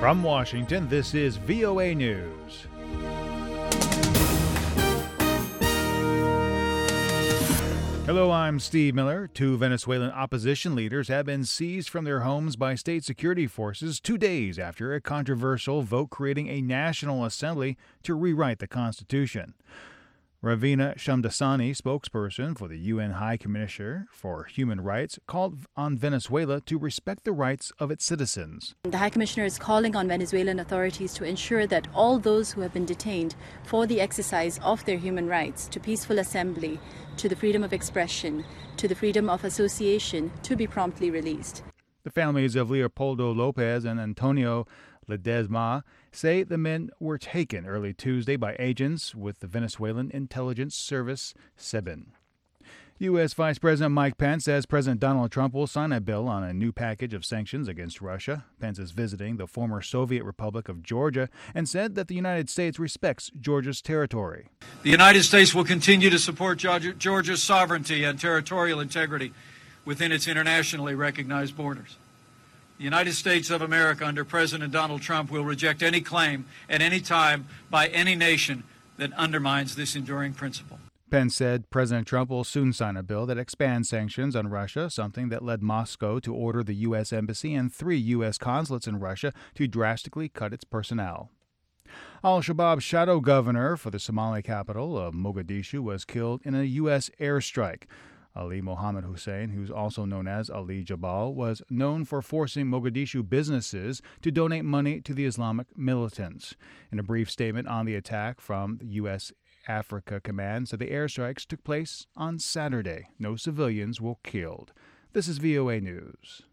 From Washington, this is VOA News. Hello, I'm Steve Miller. Two Venezuelan opposition leaders have been seized from their homes by state security forces 2 days after a controversial vote creating a national assembly to rewrite the Constitution. Ravina Shamdasani, spokesperson for the UN High Commissioner for Human Rights, called on Venezuela to respect the rights of its citizens. The High Commissioner is calling on Venezuelan authorities to ensure that all those who have been detained for the exercise of their human rights to peaceful assembly, to the freedom of expression, to the freedom of association, to be promptly released. The families of Leopoldo Lopez and Antonio Ledesma say the men were taken early Tuesday by agents with the Venezuelan intelligence service SEBIN. U.S. Vice President Mike Pence says President Donald Trump will sign a bill on a new package of sanctions against Russia. Pence is visiting the former Soviet Republic of Georgia and said that the United States respects Georgia's territory. The United States will continue to support Georgia's sovereignty and territorial integrity within its internationally recognized borders. The United States of America under President Donald Trump will reject any claim at any time by any nation that undermines this enduring principle. Pence said President Trump will soon sign a bill that expands sanctions on Russia, something that led Moscow to order the U.S. Embassy and 3 U.S. consulates in Russia to drastically cut its personnel. Al-Shabaab's shadow governor for the Somali capital of Mogadishu was killed in a U.S. airstrike. Ali Mohammed Hussein, who's also known as Ali Jabal, was known for forcing Mogadishu businesses to donate money to the Islamic militants. In a brief statement on the attack from the U.S. Africa Command, said the airstrikes took place on Saturday. No civilians were killed. This is VOA News.